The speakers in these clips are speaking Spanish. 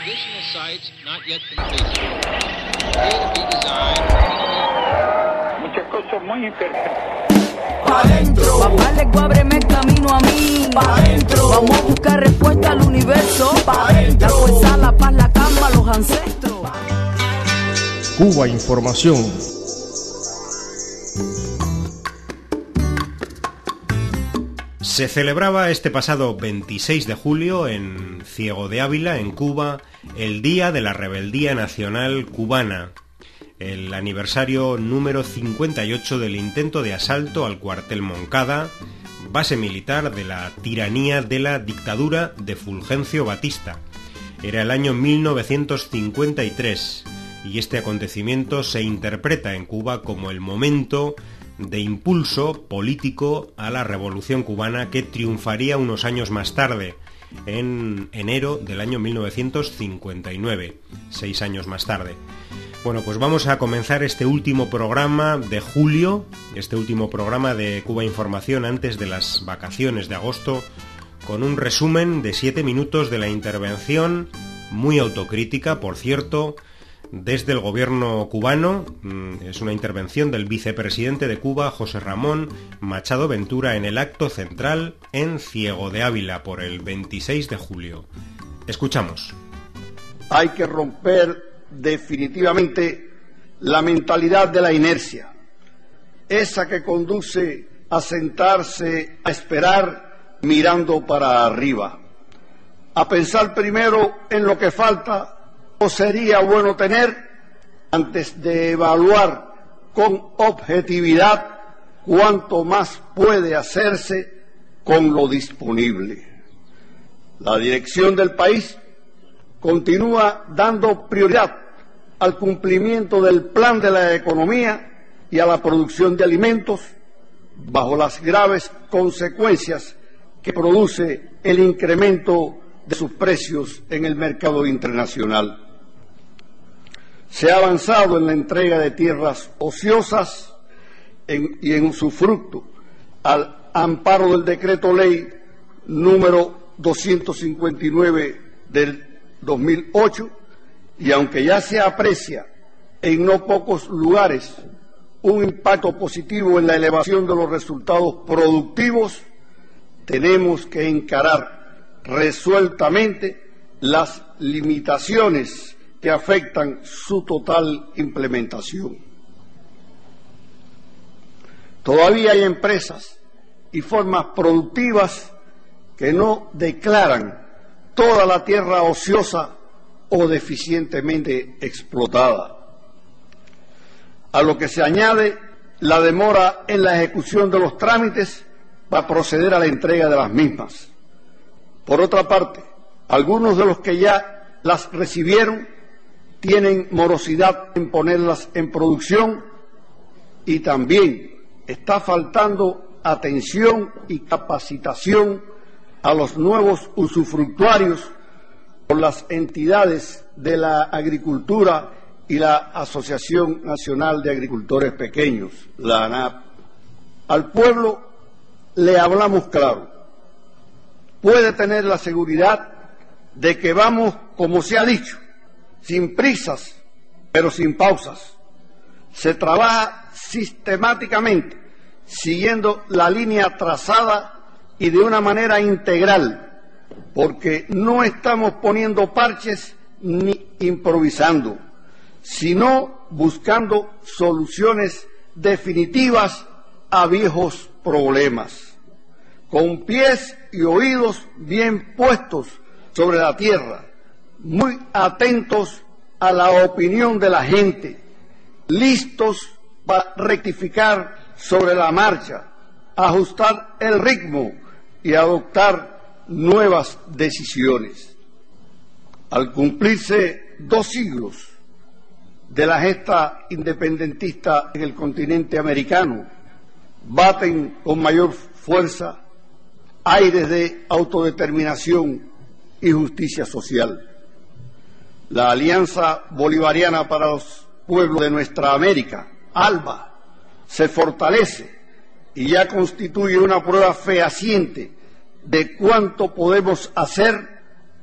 additional sites not yet completed. Here to be designed. Muchas cosas muy interesantes. Pa' dentro. Papá Legua, ábreme camino a mí. Pa' dentro. Vamos a buscar respuesta al universo. Pa' dentro. La fuerza, la paz, la calma, los ancestros. Cuba Información. Se celebraba este pasado 26 de julio en Ciego de Ávila, en Cuba, el Día de la Rebeldía Nacional Cubana, el aniversario número 58 del intento de asalto al cuartel Moncada, base militar de la tiranía de la dictadura de Fulgencio Batista. Era el año 1953 y este acontecimiento se interpreta en Cuba como el momento de impulso político a la revolución cubana que triunfaría unos años más tarde, en enero del año 1959, 6 años más tarde. Bueno, pues vamos a comenzar este último programa de julio, este último programa de Cuba Información antes de las vacaciones de agosto, con un resumen de 7 minutos de la intervención, muy autocrítica, por cierto, desde el gobierno cubano. Es una intervención del vicepresidente de Cuba, José Ramón Machado Ventura, en el acto central en Ciego de Ávila por el 26 de julio. Escuchamos. Hay que romper definitivamente la mentalidad de la inercia, esa que conduce a sentarse a esperar mirando para arriba, a pensar primero en lo que falta o sería bueno tener antes de evaluar con objetividad cuánto más puede hacerse con lo disponible. La dirección del país continúa dando prioridad al cumplimiento del plan de la economía y a la producción de alimentos bajo las graves consecuencias que produce el incremento de sus precios en el mercado internacional. Se ha avanzado en la entrega de tierras ociosas y en usufructo al amparo del decreto ley número 259 del 2008, y aunque ya se aprecia en no pocos lugares un impacto positivo en la elevación de los resultados productivos, tenemos que encarar resueltamente las limitaciones que afectan su total implementación. Todavía hay empresas y formas productivas que no declaran toda la tierra ociosa o deficientemente explotada, a lo que se añade la demora en la ejecución de los trámites para proceder a la entrega de las mismas. Por otra parte, algunos de los que ya las recibieron tienen morosidad en ponerlas en producción y también está faltando atención y capacitación a los nuevos usufructuarios por las entidades de la agricultura y la Asociación Nacional de Agricultores Pequeños, la ANAP. Al pueblo le hablamos claro. Puede tener la seguridad de que vamos, como se ha dicho, sin prisas, pero sin pausas. Se trabaja sistemáticamente, siguiendo la línea trazada y de una manera integral, porque no estamos poniendo parches ni improvisando, sino buscando soluciones definitivas a viejos problemas, con pies y oídos bien puestos sobre la tierra, muy atentos a la opinión de la gente, listos para rectificar sobre la marcha, ajustar el ritmo y adoptar nuevas decisiones. Al cumplirse 2 siglos de la gesta independentista en el continente americano, baten con mayor fuerza aires de autodeterminación y justicia social. La Alianza Bolivariana para los Pueblos de Nuestra América, ALBA, se fortalece y ya constituye una prueba fehaciente de cuánto podemos hacer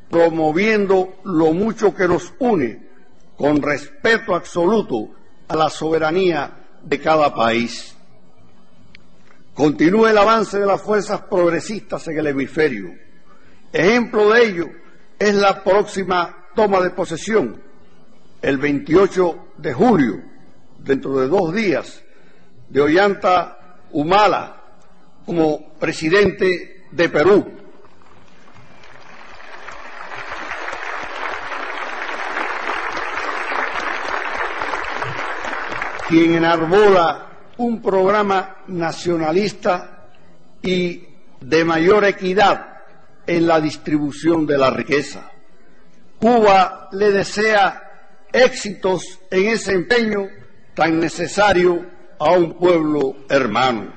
promoviendo lo mucho que nos une, con respeto absoluto a la soberanía de cada país. Continúa el avance de las fuerzas progresistas en el hemisferio. Ejemplo de ello es la próxima toma de posesión, el 28 de julio, dentro de 2 días, de Ollanta Humala como presidente de Perú. Quien enarbola un programa nacionalista y de mayor equidad en la distribución de la riqueza. Cuba le desea éxitos en ese empeño tan necesario a un pueblo hermano.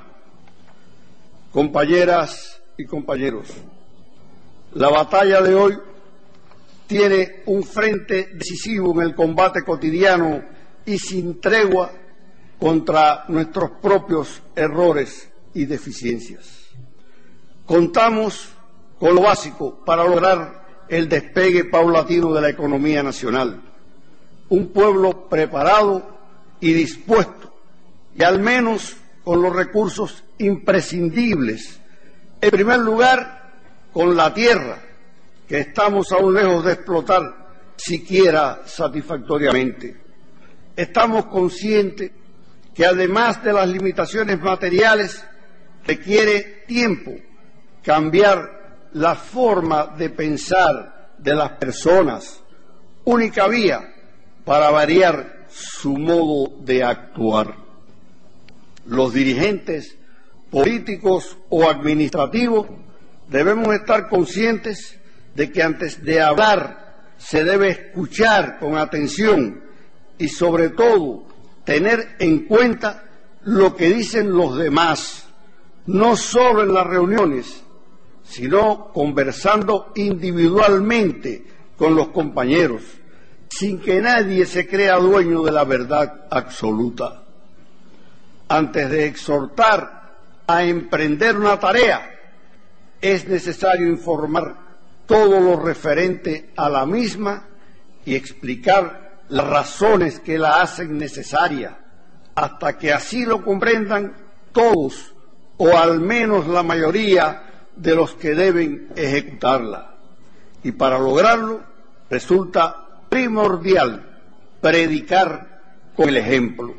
Compañeras y compañeros, la batalla de hoy tiene un frente decisivo en el combate cotidiano y sin tregua contra nuestros propios errores y deficiencias. Contamos con lo básico para lograr el despegue paulatino de la economía nacional. Un pueblo preparado y dispuesto, y al menos con los recursos imprescindibles. En primer lugar, con la tierra, que estamos aún lejos de explotar siquiera satisfactoriamente. Estamos conscientes que además de las limitaciones materiales, requiere tiempo cambiar la forma de pensar de las personas, única vía para variar su modo de actuar. Los dirigentes políticos o administrativos debemos estar conscientes de que antes de hablar se debe escuchar con atención y sobre todo tener en cuenta lo que dicen los demás, no solo en las reuniones, sino conversando individualmente con los compañeros, sin que nadie se crea dueño de la verdad absoluta. Antes de exhortar a emprender una tarea, es necesario informar todo lo referente a la misma y explicar las razones que la hacen necesaria, hasta que así lo comprendan todos, o al menos la mayoría de los que deben ejecutarla. Y para lograrlo resulta primordial predicar con el ejemplo.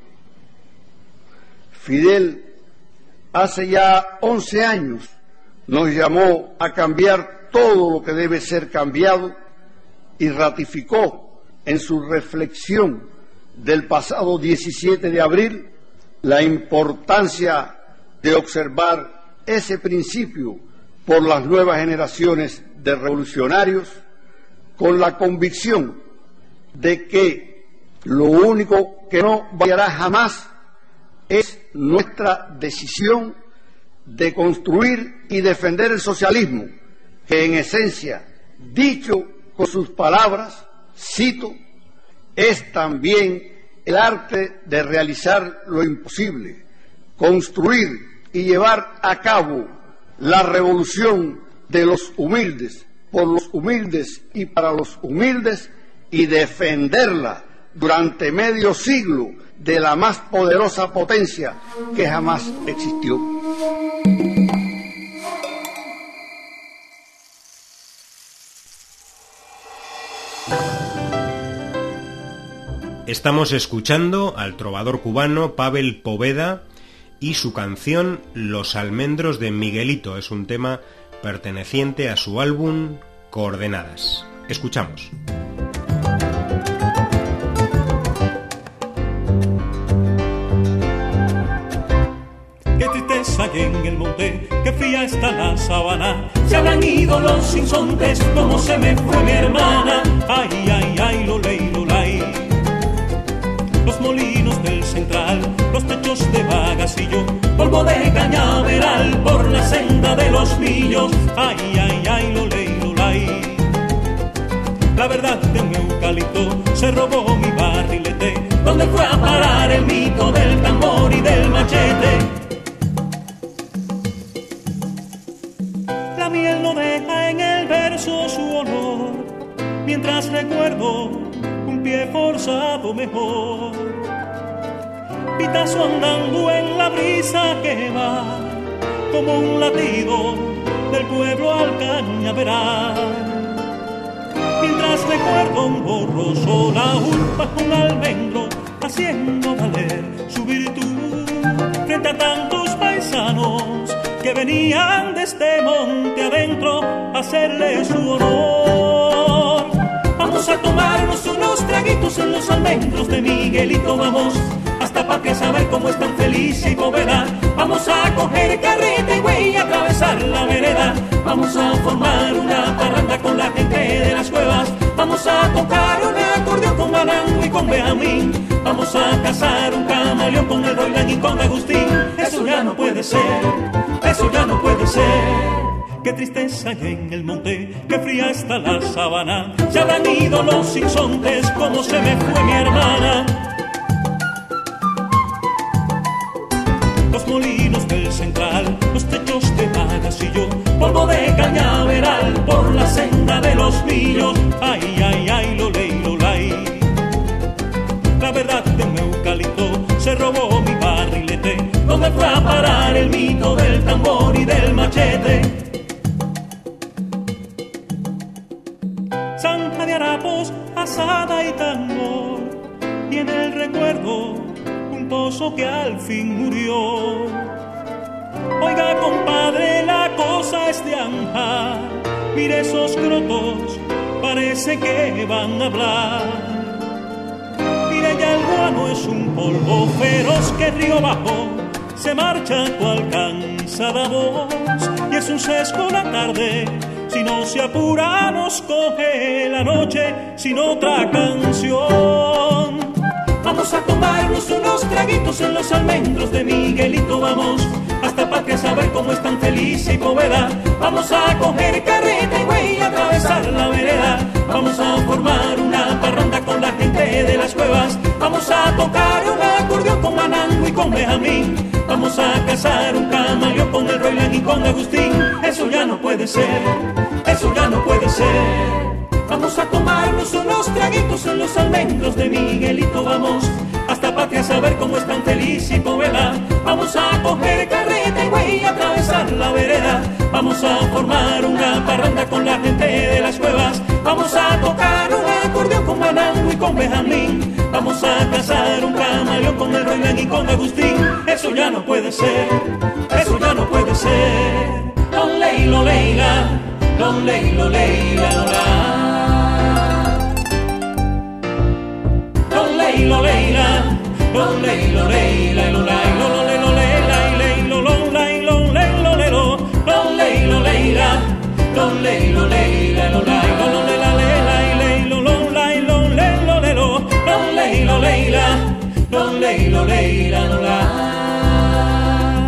Fidel, hace ya 11 años, nos llamó a cambiar todo lo que debe ser cambiado y ratificó en su reflexión del pasado 17 de abril la importancia de observar ese principio por las nuevas generaciones de revolucionarios, con la convicción de que lo único que no variará jamás es nuestra decisión de construir y defender el socialismo, que en esencia, dicho con sus palabras, cito, es también el arte de realizar lo imposible, construir y llevar a cabo la revolución de los humildes, por los humildes y para los humildes, y defenderla durante medio siglo de la más poderosa potencia que jamás existió. Estamos escuchando al trovador cubano Pavel Poveda y su canción Los almendros de Miguelito. Es un tema perteneciente a su álbum Coordenadas. Escuchamos. Qué tristeza hay en el monte, qué fría está la sabana. Se habrán ido los sinsontes, como se me fue mi hermana. Ay, ay, ay, loley, lolay. Los molinos del central, los techos de Bagasillo, polvo de cañaveral por la senda de los millos. Ay, ay, ay, loley, lolay. La verdad de un eucalipto se robó mi barrilete, donde fue a parar el mito del tambor y del machete. La miel no deja en el verso su olor, mientras recuerdo un pie forzado mejor. Pitazo andando en la brisa que va como un latido del pueblo al cañaveral. Mientras recuerdo un borroso laúd bajo un almendro haciendo valer su virtud frente a tantos paisanos que venían de este monte adentro a hacerle su honor. Vamos a tomarnos unos traguitos en los almendros de Miguelito, vamos hasta Patria a saber cómo es tan feliz y Poveda. Vamos a coger carreta y güey y atravesar la vereda. Vamos a formar una parranda con la gente de las cuevas. Vamos a tocar un acordeón con Marango y con Benjamín. Vamos a cazar un camaleón con el Roilán y con Agustín. Eso ya no puede ser, eso ya no puede ser. Qué tristeza hay en el monte, qué fría está la sabana. Se habrán ido los sinsontes, como se me fue mi hermana. Los molinos del central, los techos de Magasillo, polvo de cañaveral por la senda de los millos. Ay, ay, ay, lo lay. La verdad de un eucalipto se robó mi barrilete, donde fue a parar el mito del tambor y del machete. Zanja de harapos, asada y tambor, y en el recuerdo un pozo que al fin murió. Oiga, compadre, la cosa es de anja. Mire esos crotos, parece que van a hablar. Mire, ya el guano es un polvo feroz que río abajo se marcha cual cansada voz. Y es un sesgo la tarde, si no se apura nos coge la noche sin otra canción. Vamos a tomarnos unos traguitos en los almendros de Miguelito, vamos hasta Patria a saber cómo es tan feliz y Poveda. Vamos a coger carreta y güey a atravesar la vereda. Vamos a formar una parranda con la gente de las cuevas. Vamos a tocar un acordeón con Manango y con Benjamín. Vamos a cazar un camaleón con el Roilán y con Agustín. Eso ya no puede ser, eso ya no puede ser. Vamos a tomarnos unos traguitos en los almendros de Miguelito, vamos hasta Patria a saber cómo es tan feliz y Poveda. Vamos a coger carreta y güey a atravesar la vereda. Vamos a formar una parranda con la gente de las cuevas. Vamos a tocar un acordeón con Manango y con Benjamín. Vamos a cazar un camaleón con el Roilán y con Agustín. Eso ya no puede ser, eso ya no puede ser. Don Leilo Leila, Don Leilo Leila, Lola. Don Leilo Leila, Don Leilo Leila, Lola. Don Leilo Leila, Don Leilo Leila, Lola. Don Leilo Leila, Don Leilo Leila, Lola.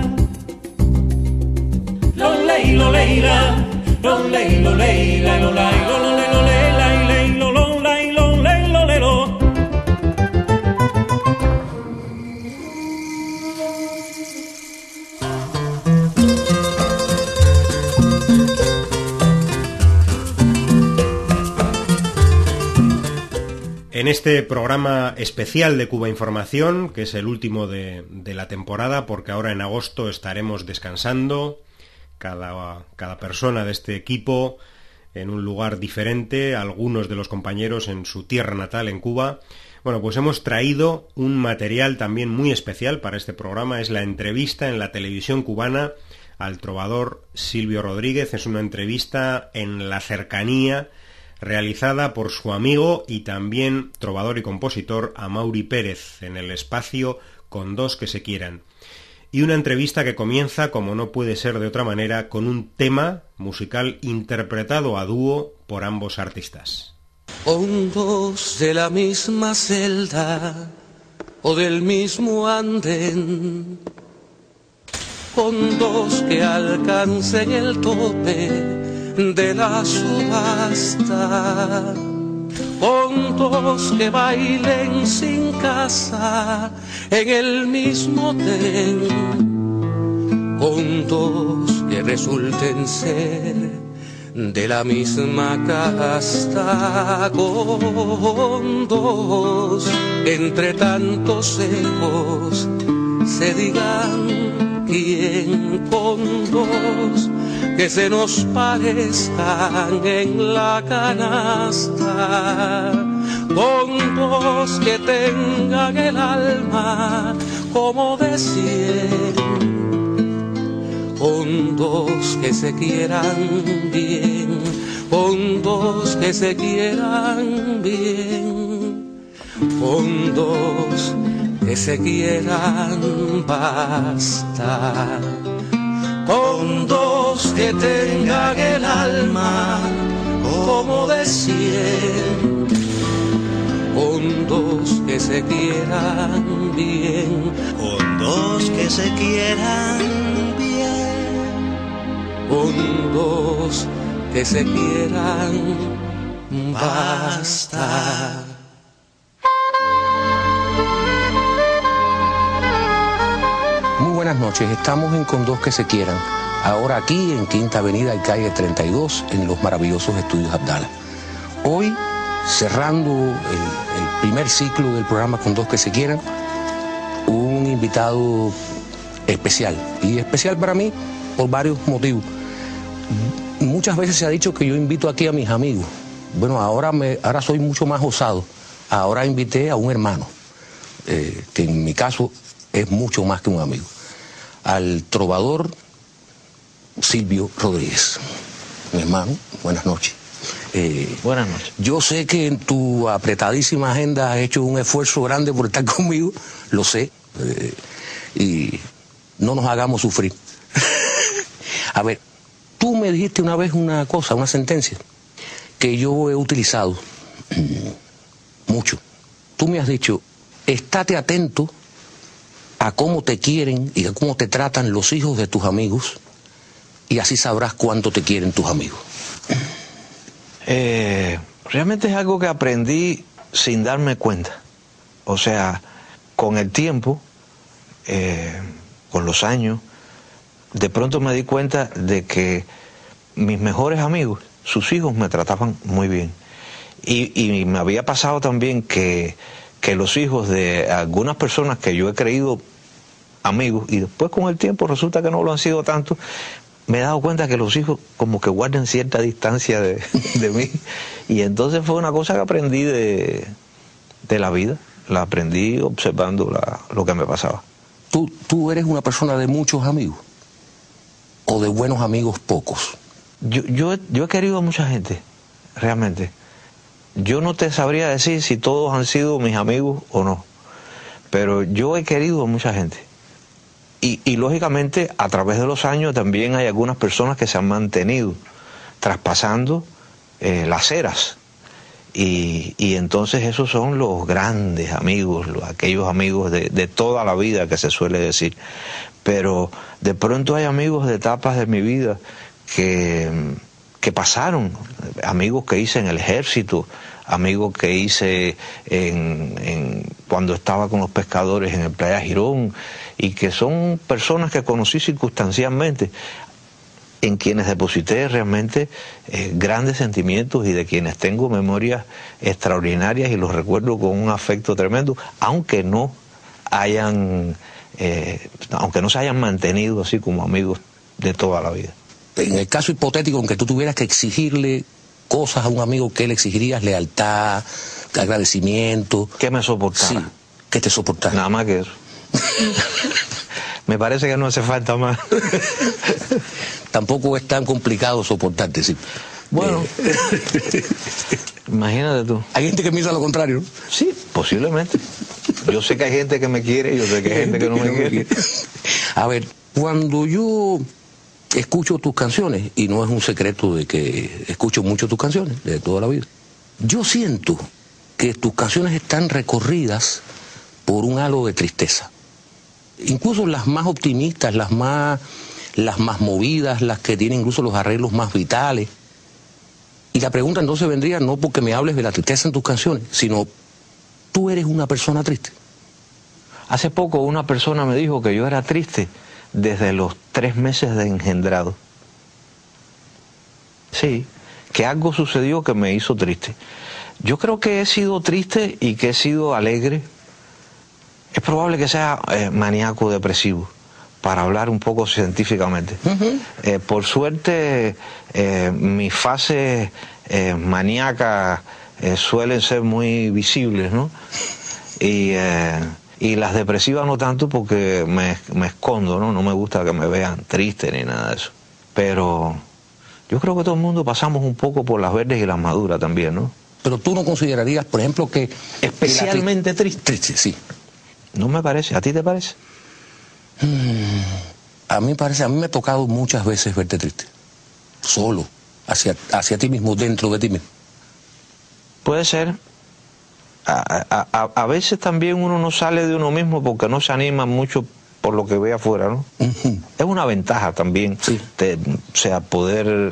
Don Leilo Leila, Don Leilo Leila, Lola. En este programa especial de Cuba Información, que es el último de la temporada, porque ahora en agosto estaremos descansando, cada persona de este equipo en un lugar diferente, algunos de los compañeros en su tierra natal, en Cuba. Bueno, pues hemos traído un material también muy especial para este programa, es la entrevista en la televisión cubana al trovador Silvio Rodríguez. Es una entrevista en la cercanía, realizada por su amigo y también trovador y compositor Amaury Pérez, en el espacio Con dos que se quieran. Y una entrevista que comienza, como no puede ser de otra manera, con un tema musical interpretado a dúo por ambos artistas. Hondos de la misma celda o del mismo andén, hondos que alcancen el tope de la subasta, hondos que bailen sin casa en el mismo tren, hondos que resulten ser de la misma casta, con dos, entre tantos ecos, se digan quién, con dos, que se nos parezcan en la canasta, con dos que tengan el alma como de 100, con dos que se quieran bien, con dos que se quieran bien, con dos que se quieran basta, con dos que tengan el alma como de 100, con dos que se quieran bien, con dos que se quieran bien, con dos que se quieran basta. Muy buenas noches, estamos en Con Dos que se quieran, ahora aquí en Quinta Avenida y calle 32 en los maravillosos estudios Abdala. Hoy, cerrando el primer ciclo del programa Con Dos que se quieran, un invitado especial, y especial para mí por varios motivos. Muchas veces se ha dicho que yo invito aquí a mis amigos. Bueno, ahora soy mucho más osado. Ahora invité a un hermano, que en mi caso es mucho más que un amigo, al trovador Silvio Rodríguez. Mi hermano, buenas noches. Buenas noches. Yo sé que en tu apretadísima agenda has hecho un esfuerzo grande por estar conmigo, lo sé, y no nos hagamos sufrir. A ver, tú me dijiste una vez una cosa, una sentencia, que yo he utilizado mucho. Tú me has dicho, estate atento a cómo te quieren y a cómo te tratan los hijos de tus amigos, y así sabrás cuánto te quieren tus amigos. Realmente es algo que aprendí sin darme cuenta. O sea, con el tiempo, con los años, de pronto me di cuenta de que mis mejores amigos, sus hijos me trataban muy bien. Y me había pasado también que los hijos de algunas personas que yo he creído amigos, y después con el tiempo resulta que no lo han sido tanto, me he dado cuenta que los hijos como que guardan cierta distancia de mí. Y entonces fue una cosa que aprendí de la vida, la aprendí observando lo que me pasaba. ¿Tú eres una persona de muchos amigos? ¿O de buenos amigos pocos? Yo he querido a mucha gente, realmente. Yo no te sabría decir si todos han sido mis amigos o no, pero yo he querido a mucha gente. Y lógicamente a través de los años también hay algunas personas que se han mantenido traspasando las eras. Y entonces esos son los grandes amigos, aquellos amigos de toda la vida que se suele decir. Pero de pronto hay amigos de etapas de mi vida que pasaron, amigos que hice en el ejército, amigos que hice cuando estaba con los pescadores en el Playa Girón, y que son personas que conocí circunstancialmente, en quienes deposité realmente grandes sentimientos y de quienes tengo memorias extraordinarias y los recuerdo con un afecto tremendo, aunque no se hayan mantenido así como amigos de toda la vida. En el caso hipotético en que tú tuvieras que exigirle cosas a un amigo, ¿qué le exigirías? Lealtad, agradecimiento. Que me soportara. Sí, que te soportara. Nada más que eso. Me parece que no hace falta más. Tampoco es tan complicado soportarte, sí. Bueno, imagínate tú. Hay gente que piensa lo contrario, ¿no? Sí, posiblemente. Yo sé que hay gente que me quiere y yo sé que hay gente que no me quiere. A ver, cuando yo escucho tus canciones, y no es un secreto de que escucho mucho tus canciones de toda la vida, yo siento que tus canciones están recorridas por un halo de tristeza. Incluso las más optimistas, las más movidas, las que tienen incluso los arreglos más vitales. Y la pregunta entonces vendría no porque me hables de la tristeza en tus canciones, sino, ¿tú eres una persona triste? Hace poco una persona me dijo que yo era triste desde los 3 meses de engendrado. Sí, que algo sucedió que me hizo triste. Yo creo que he sido triste y que he sido alegre. Es probable que sea maníaco depresivo, para hablar un poco científicamente. Por suerte, mis fases maníacas suelen ser muy visibles, ¿no? Y las depresivas no tanto, porque me escondo, ¿no? No me gusta que me vean triste ni nada de eso. Pero yo creo que todo el mundo pasamos un poco por las verdes y las maduras también, ¿no? Pero tú no considerarías, por ejemplo, que... Especialmente triste. Triste, sí. No me parece. ¿A ti te parece? A mí me ha tocado muchas veces verte triste. Solo. Hacia ti mismo, dentro de ti mismo. Puede ser. A veces también uno no sale de uno mismo porque no se anima mucho por lo que ve afuera, ¿no? Es una ventaja también, sí. O sea, poder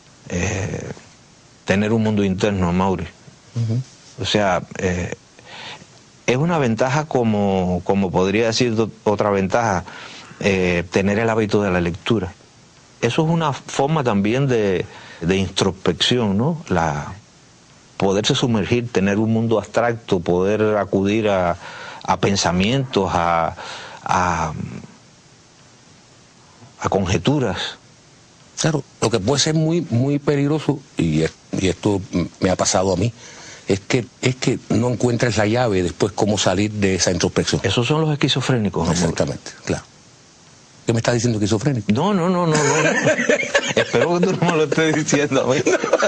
tener un mundo interno, Mauri. O sea, es una ventaja como podría decir otra ventaja, tener el hábito de la lectura. Eso es una forma también de introspección, ¿no? Poderse sumergir, tener un mundo abstracto, poder acudir a pensamientos, a conjeturas. Claro, lo que puede ser muy, muy peligroso, y esto me ha pasado a mí, es que no encuentres la llave después cómo salir de esa introspección. Esos son los esquizofrénicos, ¿no? Exactamente, claro. ¿Qué me estás diciendo, esquizofrénico? No. Espero que tú no me lo estés diciendo a mí.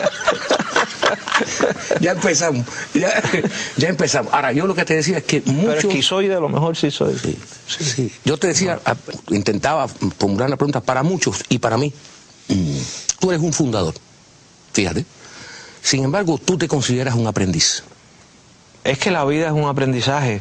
Ya empezamos. Ahora, yo lo que te decía es que muchos... Pero esquizoide a lo mejor sí soy. Sí. Yo te decía, intentaba formular una pregunta para muchos y para mí. Tú eres un fundador, fíjate. Sin embargo, tú te consideras un aprendiz. Es que la vida es un aprendizaje.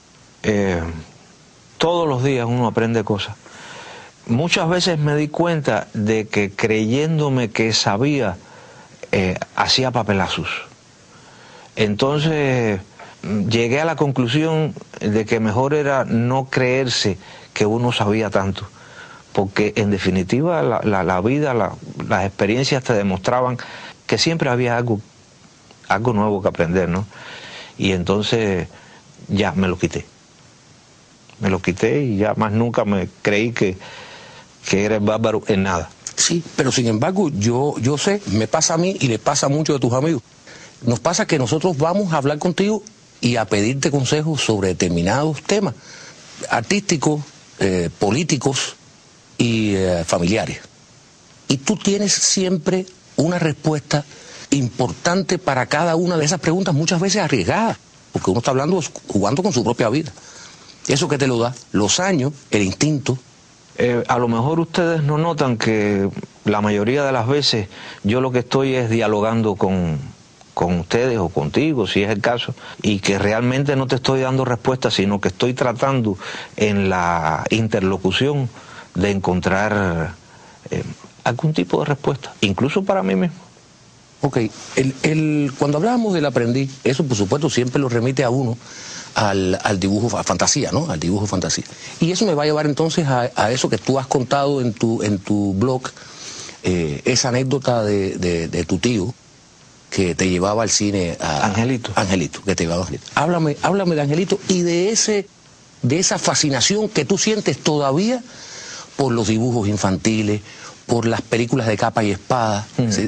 Todos los días uno aprende cosas. Muchas veces me di cuenta de que creyéndome que sabía, hacía papelazos. Entonces llegué a la conclusión de que mejor era no creerse que uno sabía tanto, porque en definitiva la vida, las experiencias te demostraban que siempre había algo nuevo que aprender, ¿no? Y entonces ya me lo quité y ya más nunca me creí que era el bárbaro en nada. Sí, pero sin embargo yo sé, me pasa a mí y le pasa a muchos de tus amigos. Nos pasa que nosotros vamos a hablar contigo y a pedirte consejos sobre determinados temas artísticos, políticos y familiares. Y tú tienes siempre una respuesta importante para cada una de esas preguntas, muchas veces arriesgadas, porque uno está jugando con su propia vida. Eso que te lo da, los años, el instinto. A lo mejor ustedes no notan que la mayoría de las veces yo lo que estoy es dialogando con ustedes o contigo, si es el caso, y que realmente no te estoy dando respuesta, sino que estoy tratando en la interlocución de encontrar algún tipo de respuesta, incluso para mí mismo. Ok, cuando hablábamos del aprendiz, eso por supuesto siempre lo remite a uno al dibujo a fantasía, ¿no? Al dibujo fantasía. Y eso me va a llevar entonces a eso que tú has contado en tu blog, esa anécdota de tu tío que te llevaba al cine Angelito, que te llevaba a Angelito. Háblame de Angelito y de esa fascinación que tú sientes todavía por los dibujos infantiles, por las películas de capa y espada,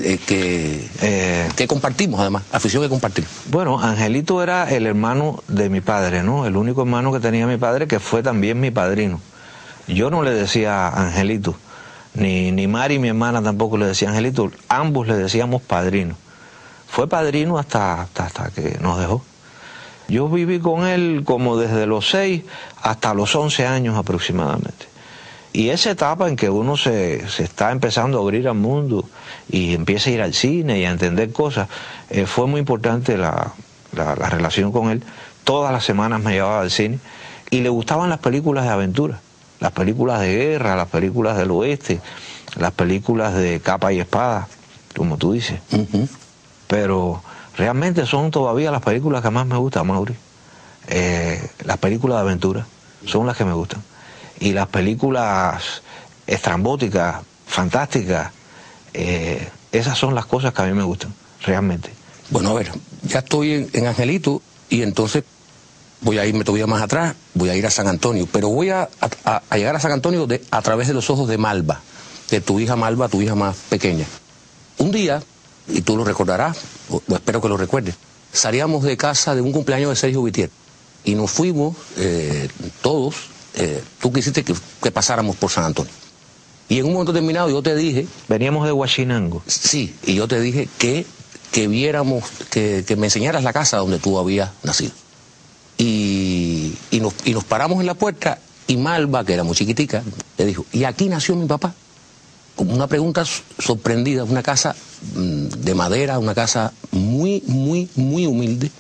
que compartimos además, afición que compartimos. Bueno, Angelito era el hermano de mi padre, ¿no? El único hermano que tenía mi padre, que fue también mi padrino. Yo no le decía Angelito, ni Mari, mi hermana, tampoco le decía Angelito, ambos le decíamos padrino. Fue padrino hasta que nos dejó. Yo viví con él como desde los 6 hasta los 11 años aproximadamente. Y esa etapa en que uno se está empezando a abrir al mundo y empieza a ir al cine y a entender cosas, fue muy importante la relación con él. Todas las semanas me llevaba al cine y le gustaban las películas de aventura, las películas de guerra, las películas del oeste, las películas de capa y espada, como tú dices. Pero realmente son todavía las películas que más me gustan, Mauri. Las películas de aventura son las que me gustan. Y las películas estrambóticas, fantásticas, Esas son las cosas que a mí me gustan, realmente. Bueno, a ver, ya estoy en Angelito y entonces voy a irme todavía más atrás, voy a ir a San Antonio, pero voy a llegar a San Antonio a través de los ojos de Malva, de tu hija Malva, tu hija más pequeña. Un día, y tú lo recordarás, o espero que lo recuerdes, salíamos de casa de un cumpleaños de Sergio Vitier y nos fuimos todos, tú quisiste que pasáramos por San Antonio. Y en un momento determinado yo te dije... Veníamos de Huachinango. Sí, y yo te dije que viéramos, que me enseñaras la casa donde tú habías nacido. Y nos paramos en la puerta y Malva, que era muy chiquitica, le dijo, ¿y aquí nació mi papá? Como una pregunta sorprendida, una casa de madera, una casa muy, muy, muy humilde.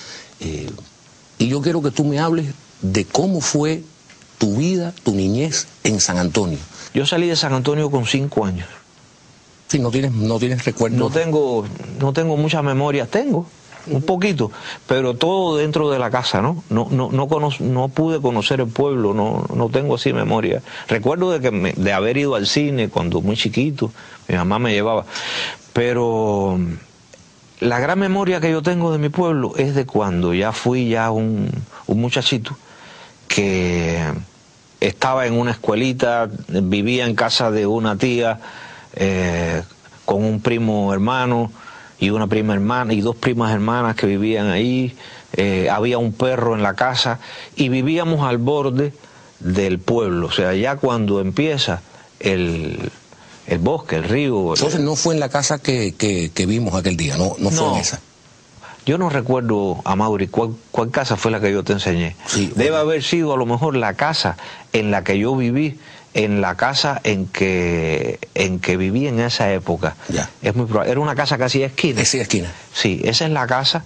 Y yo quiero que tú me hables de cómo fue tu vida, tu niñez en San Antonio. Yo salí de San Antonio con 5 años. Sí, no tienes recuerdos. No tengo muchas memorias, tengo un poquito, pero todo dentro de la casa, ¿no? No pude conocer el pueblo, no tengo así memoria. Recuerdo de haber ido al cine cuando muy chiquito, mi mamá me llevaba, pero la gran memoria que yo tengo de mi pueblo es de cuando ya fui un muchachito que estaba en una escuelita, vivía en casa de una tía, con un primo hermano y una prima hermana y 2 primas hermanas que vivían ahí. Había un perro en la casa y vivíamos al borde del pueblo. O sea, ya cuando empieza el bosque, el río. Entonces no fue en la casa que vimos aquel día, no fue en esa. Yo no recuerdo, Amaury, cuál casa fue la que yo te enseñé. Sí, debe haber sido a lo mejor la casa en la que yo viví, en la casa en que viví en esa época. Ya. Es muy probable. Era una casa que hacía esquina. Sí, esquina. Sí, esa es la casa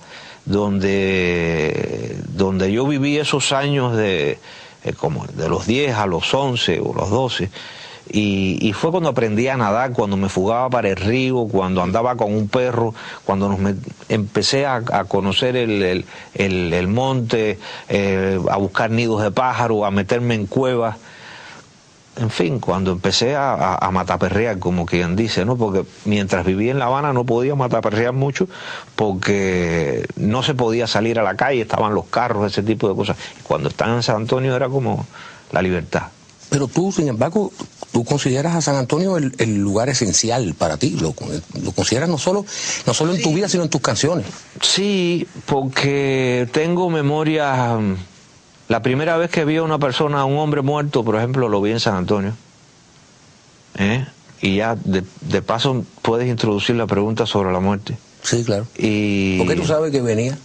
donde yo viví esos años como de los 10 a los 11 o los 12. Y fue cuando aprendí a nadar, cuando me fugaba para el río, cuando andaba con un perro, cuando empecé a conocer el monte, a buscar nidos de pájaro, a meterme en cuevas. En fin, cuando empecé a mataperrear, como quien dice, ¿no? Porque mientras vivía en La Habana no podía mataperrear mucho porque no se podía salir a la calle, estaban los carros, ese tipo de cosas. Y cuando estaba en San Antonio era como la libertad. Pero tú, sin embargo, tú consideras a San Antonio el lugar esencial para ti, lo consideras no solo en tu vida, sino en tus canciones. Sí, porque tengo memoria. La primera vez que vi a una persona, a un hombre muerto, por ejemplo, lo vi en San Antonio. Y ya de paso puedes introducir la pregunta sobre la muerte. Sí, claro. Y... ¿Por qué tú sabes que venía?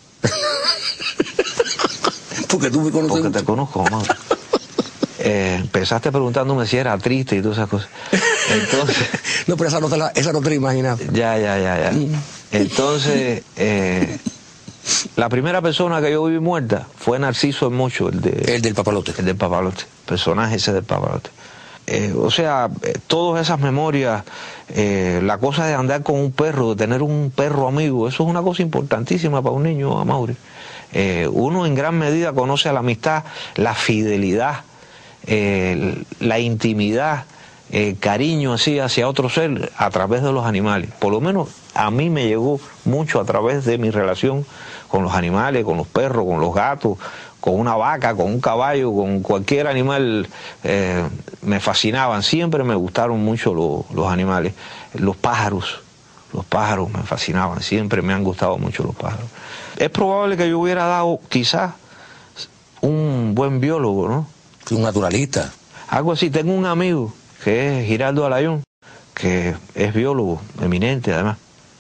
Porque tú me conoces. Porque te conozco, Mauro. Empezaste preguntándome si era triste y todas esas cosas. Entonces, no, pero esa no te la imaginaba. Ya. Entonces, la primera persona que yo vi muerta fue Narciso Mocho, el del Papalote. El del Papalote, personaje ese del Papalote. O sea, todas esas memorias, la cosa de andar con un perro, de tener un perro amigo, eso es una cosa importantísima para un niño, Amaury. Uno en gran medida conoce a la amistad, la fidelidad, la intimidad, cariño así hacia otro ser a través de los animales. Por lo menos a mí me llegó mucho a través de mi relación con los animales, con los perros, con los gatos, con una vaca, con un caballo, con cualquier animal. Me fascinaban, siempre me gustaron mucho los animales. Los pájaros me fascinaban, siempre me han gustado mucho los pájaros. Es probable que yo hubiera dado quizás un buen biólogo, ¿no? Un naturalista. Algo así. Tengo un amigo que es Giraldo Alayón, que es biólogo, eminente además.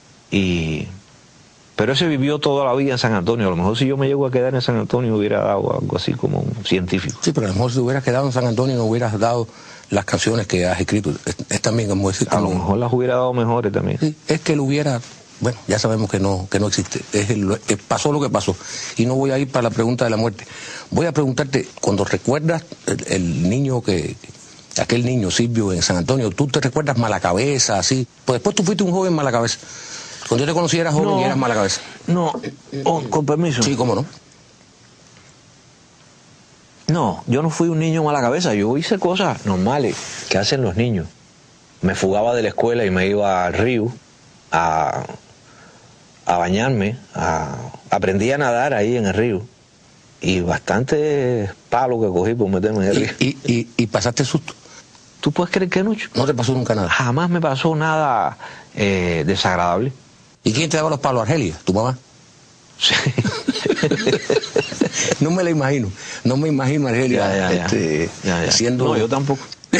Pero ese vivió toda la vida en San Antonio. A lo mejor si yo me llego a quedar en San Antonio hubiera dado algo así como un científico. Sí, pero a lo mejor si hubieras quedado en San Antonio no hubieras dado las canciones que has escrito. Es también como decir... A lo mejor las hubiera dado mejores también. Sí, es que lo hubiera... Bueno, ya sabemos que no existe. Pasó lo que pasó. Y no voy a ir para la pregunta de la muerte. Voy a preguntarte, cuando recuerdas el niño aquel niño Silvio en San Antonio, ¿tú te recuerdas mala cabeza, así? Pues después tú fuiste un joven mala cabeza. Cuando yo te conocí eras joven y eras mala cabeza. No, con permiso. Sí, ¿cómo no? No, yo no fui un niño mala cabeza. Yo hice cosas normales que hacen los niños. me fugaba de la escuela y me iba al río a bañarme, aprendí a nadar ahí en el río. Y bastante palo que cogí por meterme en el río. ¿Y pasaste susto? ¿Tú puedes creer que no? ¿No te pasó nunca nada? Jamás me pasó nada desagradable. ¿Y quién te daba los palos, Argelia? ¿Tu mamá? Sí. No me la imagino. No me imagino a Argelia ya. siendo... No, yo tampoco.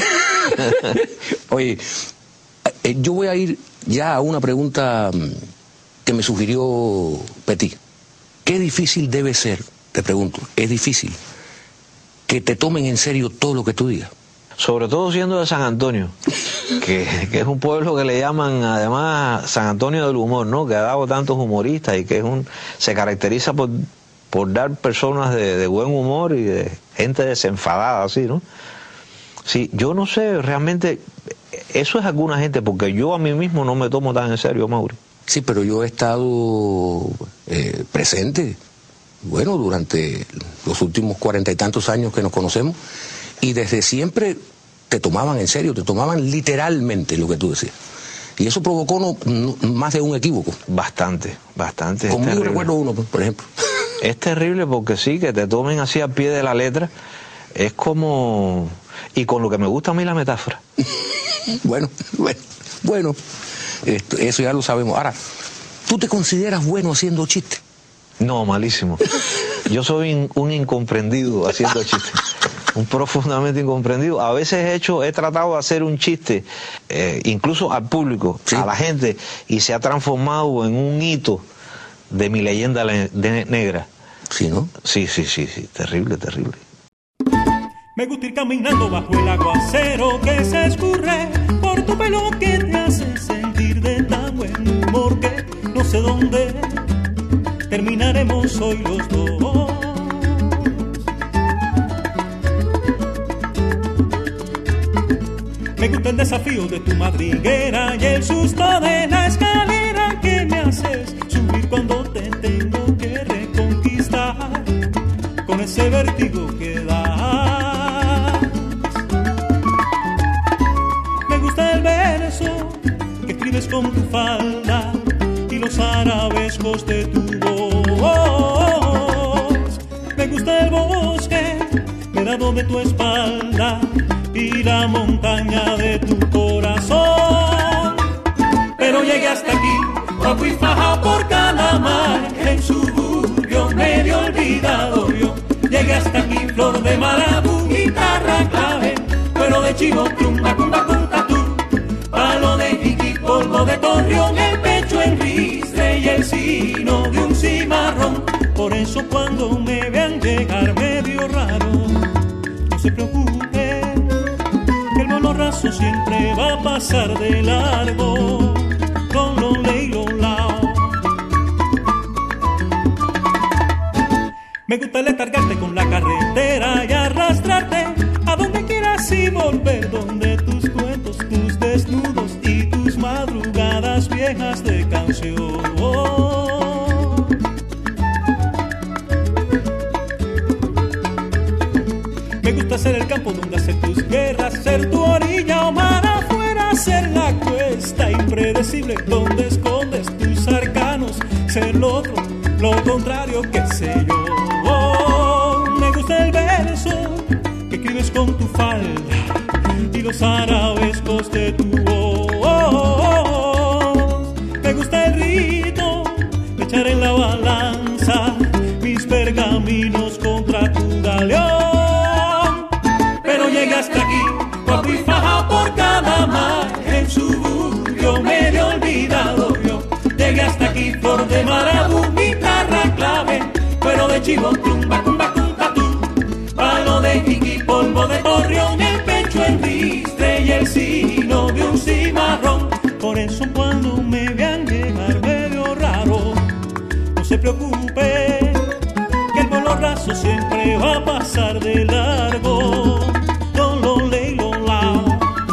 Oye, yo voy a ir ya a una pregunta que me sugirió Petit. ¿Qué difícil debe ser, te pregunto, es difícil que te tomen en serio todo lo que tú digas? Sobre todo siendo de San Antonio, que es un pueblo que le llaman además San Antonio del humor, ¿no? Que ha dado tantos humoristas y que se caracteriza por dar personas de buen humor y de gente desenfadada, así, ¿no? Sí, yo no sé, realmente, eso es alguna gente, porque yo a mí mismo no me tomo tan en serio, Mauri. Sí, pero yo he estado presente, bueno, durante los últimos 40 y tantos años que nos conocemos, y desde siempre te tomaban en serio, te tomaban literalmente lo que tú decías. Y eso provocó más de un equívoco. Bastante. Conmigo recuerdo uno, por ejemplo. Es terrible porque sí, que te tomen así al pie de la letra, es como... Y con lo que me gusta a mí la metáfora. Bueno, eso ya lo sabemos. Ahora, ¿tú te consideras bueno haciendo chistes? No, malísimo. Yo soy un incomprendido haciendo chistes. Un profundamente incomprendido. A veces he tratado de hacer un chiste, incluso al público, ¿sí?, a la gente, y se ha transformado en un hito de mi leyenda negra. ¿Sí, no? Sí. Terrible. Me gusta ir caminando bajo el aguacero que se escurre por tu pelo que te hace sentir de tan buen humor que no sé dónde terminaremos hoy los dos. Me gusta el desafío de tu madriguera y el susto de la escalera que me haces subir cuando te tengo que reconquistar con ese vértigo que das. Me gusta el verso que escribes con tu falda y los arabescos de tu voz. Me gusta el bosque vedado de tu espalda y la montaña de tu corazón. Pero llegué hasta aquí, guapo y fajado por Calamar, en suburbio medio olvidado yo. Llegué hasta aquí, flor de marabú, guitarra clave, cuero de chivo, tumba, cumba, cumba, tú. Palo de jiqui, polvo de torreón, el pecho en ristre y el sino de un cimarrón. Por eso cuando me vean llegar medio raro, no se preocupe, que el mono raso siempre va a pasar de largo con lo ley lo lao. Me gusta letargarte con la carretera y arrastrarte a donde quieras y volver donde tus cuentos, tus desnudos y tus madrugadas viejas de canción. Me gusta ser el campo donde hacer tus guerras, ser tu orilla o mar afuera, ser la cuesta impredecible donde escondes tus arcanos, ser lo otro, lo contrario, qué sé yo. Me gusta el verso que escribes con tu falda y los arabescos de tu voz. Me gusta el rito de echar en la balanza mis pergaminos contra tu galeón. Pero llegué hasta aquí, guapo y fajado por Calamar, en suburbio medio olvidado yo. Llegué hasta aquí, flor de marabú, guitarra clave, cuero de chivo, tumba, cumba, cumba, tú. Palo de jiqui, polvo de torreón, el pecho en ristre y el sino de un cimarrón. Por eso cuando me vean llegar medio raro, no se preocupe, que el polo raso siempre va a pasar de largo con lo ley lo lao.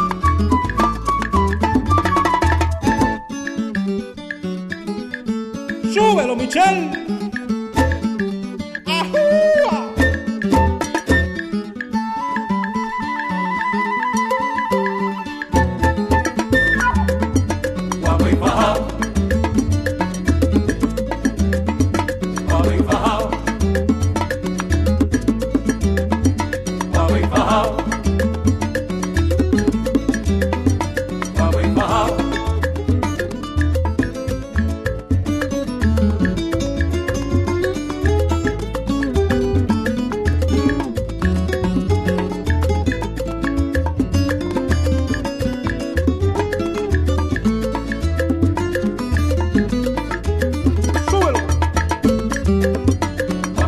¡Súbelo, Michelle!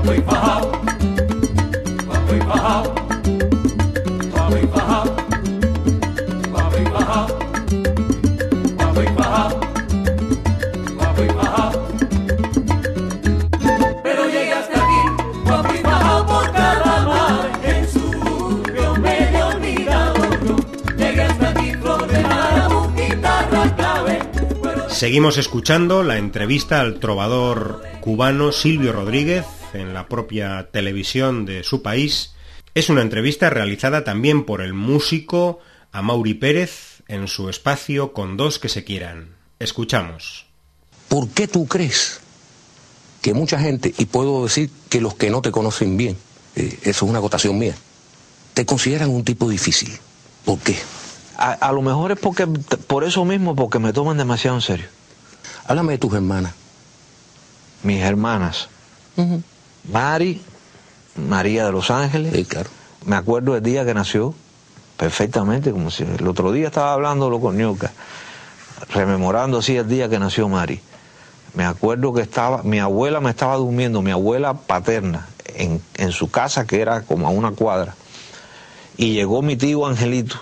Pero llegué hasta aquí, guapo y bajao por cada mar, en suburbio medio olvidado yo. Llegué hasta aquí, flor de marabú, guitarra clave. Seguimos escuchando la entrevista al trovador cubano Silvio Rodríguez en la propia televisión de su país. Es una entrevista realizada también por el músico Amaury Pérez en su espacio Con dos que se quieran. Escuchamos. ¿Por qué tú crees que mucha gente, y puedo decir que los que no te conocen bien, eso es una acotación mía, te consideran un tipo difícil? ¿Por qué? A lo mejor es porque, por eso mismo, porque me toman demasiado en serio. Háblame de tus hermanas. Mis hermanas. Mari, María de Los Ángeles. Sí, claro. Me acuerdo del día que nació, perfectamente, como si el otro día estaba hablándolo con Ñuca, rememorando así el día que nació Mari. Me acuerdo que mi abuela me estaba durmiendo, mi abuela paterna, en su casa, que era como a una cuadra, y llegó mi tío Angelito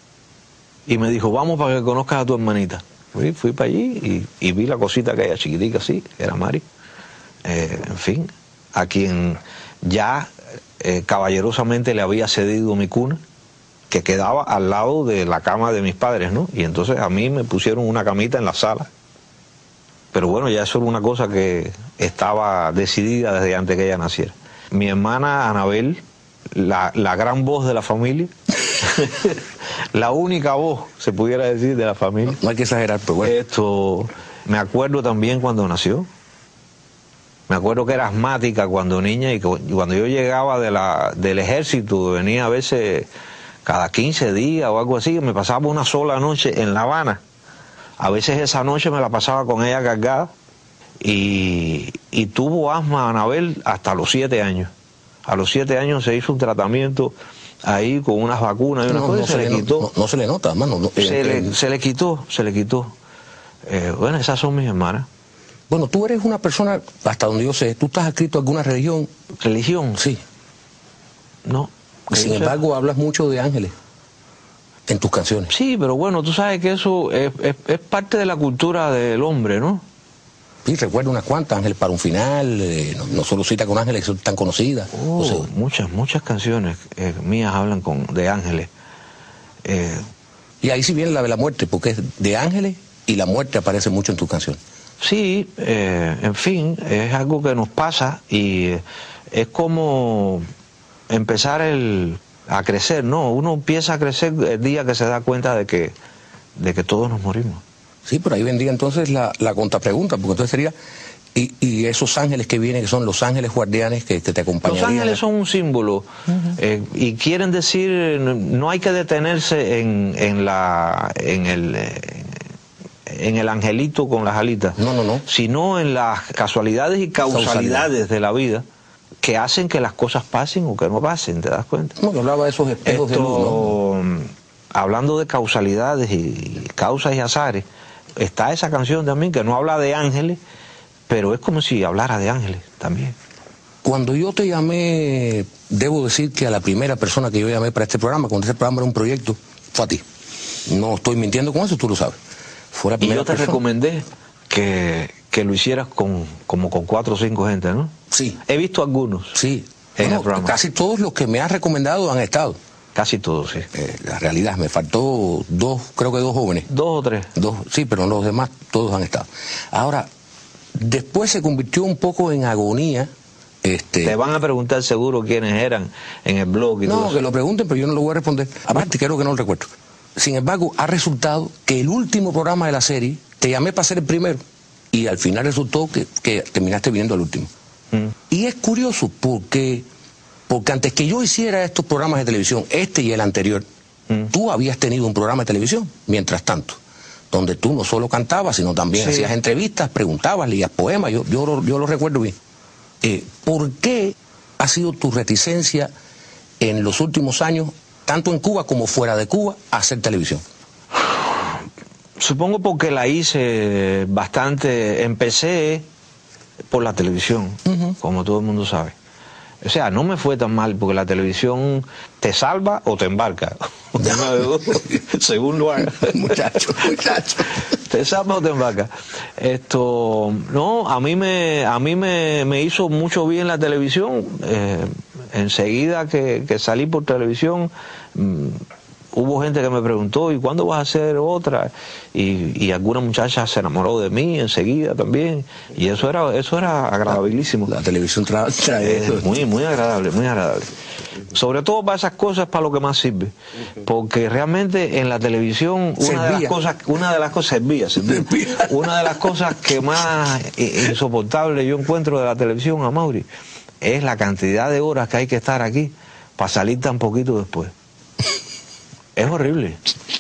y me dijo, vamos para que conozcas a tu hermanita. Fui para allí y vi la cosita que era chiquitica así, que era Mari. En fin, a quien ya caballerosamente le había cedido mi cuna, que quedaba al lado de la cama de mis padres, ¿no? Y entonces a mí me pusieron una camita en la sala. Pero bueno, ya eso era una cosa que estaba decidida desde antes que ella naciera. Mi hermana Anabel, la gran voz de la familia, la única voz, se pudiera decir, de la familia. No hay que exagerar, pero bueno. Me acuerdo también cuando nació. Me acuerdo que era asmática cuando niña, y cuando yo llegaba del ejército, venía a veces cada 15 días o algo así, me pasaba una sola noche en La Habana. A veces esa noche me la pasaba con ella cargada, y tuvo asma Anabel hasta los 7 años. A los 7 años se hizo un tratamiento ahí con unas vacunas y unas cosas, se le quitó. No se le nota, hermano. Se le quitó. Bueno, esas son mis hermanas. Bueno, tú eres una persona, hasta donde yo sé, ¿tú estás adscrito a alguna religión? ¿Religión? Sí. No. Sin embargo, hablas mucho de ángeles en tus canciones. Sí, pero bueno, tú sabes que eso es parte de la cultura del hombre, ¿no? Sí, recuerdo unas cuantas, Ángeles para un final, no solo cita con ángeles que son tan conocidas. Muchas canciones mías hablan de ángeles. Y ahí sí viene la de la muerte, porque es de ángeles y la muerte aparece mucho en tus canciones. Sí, en fin, es algo que nos pasa y es como empezar a crecer, ¿no? Uno empieza a crecer el día que se da cuenta de que todos nos morimos. Sí, pero ahí vendría entonces la contrapregunta, porque entonces sería, y esos ángeles que vienen, que son los ángeles guardianes que te acompañarían. Los ángeles son un símbolo, y quieren decir, no hay que detenerse en el angelito con las alitas, no, sino en las casualidades y causalidades de la vida que hacen que las cosas pasen o que no pasen, ¿te das cuenta? No, yo hablaba de esos espejos de luz, ¿no? Hablando de causalidades y causas y azares, está esa canción también que no habla de ángeles, pero es como si hablara de ángeles también. Cuando yo te llamé, debo decir que a la primera persona que yo llamé para este programa, cuando este programa era un proyecto, fue a ti. No estoy mintiendo con eso, tú lo sabes. Fue la primera persona. Recomendé que lo hicieras como con 4 o 5 gente, ¿no? Sí. He visto algunos. Sí. Bueno, casi todos los que me has recomendado han estado. Casi todos, sí. La realidad, me faltó creo que 2 jóvenes. 2 o 3. 2, sí, pero los demás todos han estado. Ahora, después se convirtió un poco en agonía. Te van a preguntar seguro quiénes eran en el blog y todo eso. No, que lo pregunten, pero yo no lo voy a responder. Aparte, creo que no lo recuerdo. Sin embargo, ha resultado que el último programa de la serie, te llamé para ser el primero, y al final resultó que terminaste viniendo al último. Y es curioso porque antes que yo hiciera estos programas de televisión, este y el anterior, tú habías tenido un programa de televisión, mientras tanto, donde tú no solo cantabas, sino también hacías entrevistas, preguntabas, leías poemas, yo lo recuerdo bien. ¿Por qué ha sido tu reticencia en los últimos años, tanto en Cuba como fuera de Cuba, a hacer televisión? Supongo porque la hice bastante, empecé por la televisión, como todo el mundo sabe. O sea, no me fue tan mal, porque la televisión te salva o te embarca. Según lo haga. Muchacho. Te salva o te embarca. No, a mí me hizo mucho bien la televisión. Enseguida que salí por televisión, hubo gente que me preguntó, ¿y cuándo vas a hacer otra? Y alguna muchacha se enamoró de mí enseguida también, y eso era agradabilísimo. La televisión trae eso. Muy agradable, muy agradable. Sobre todo para esas cosas, para lo que más sirve. Porque realmente en la televisión, una de las cosas que más insoportable yo encuentro de la televisión, Amaury, es la cantidad de horas que hay que estar aquí para salir tan poquito después. Es horrible.